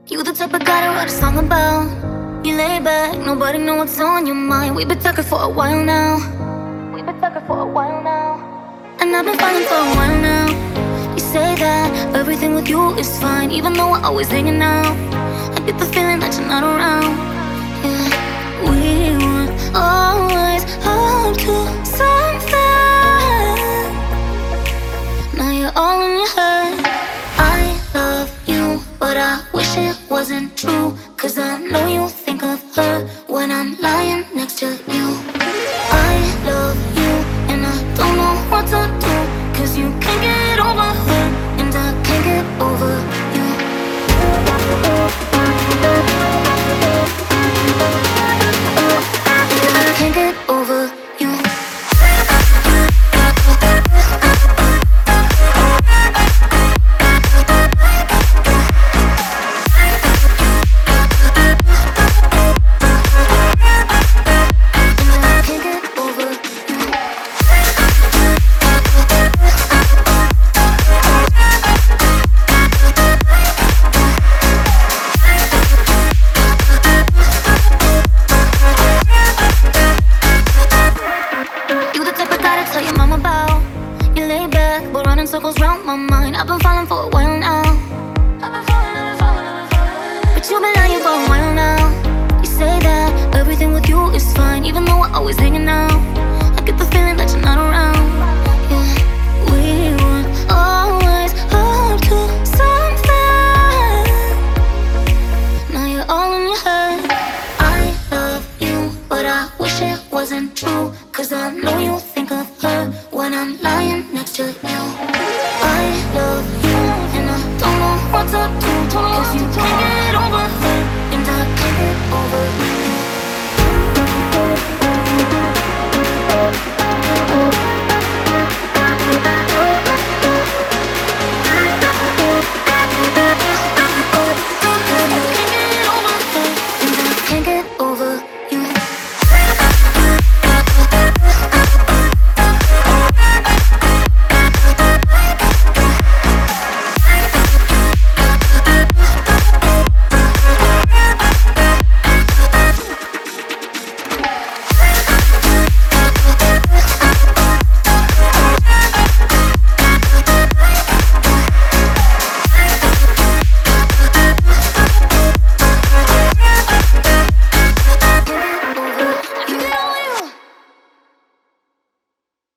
You the type of guy to write a song about. You lay back, nobody know what's on your mind. We've been talking for a while now. And I've been falling for a while now. You say that everything with you is fine, even though we're always hanging out. I get the feeling that you're not around. Yeah, we were always up to something. Now you're all in your head. I love you, but I wish it wasn't true. Cause I know you think of her when I'm lying next to you. I love you and I don't know what to do. Cause you can't get over her and I can't get over you. I can't get over you. Circles round my mind. I've been falling for a while now. But you've been lying for a while now. You say that everything with you is fine, even though we're always hanging out. I get the feeling that you're not around. Yeah, we were always up to something. Now you're all in your head. I love you, but I wish it wasn't true. Cause I know you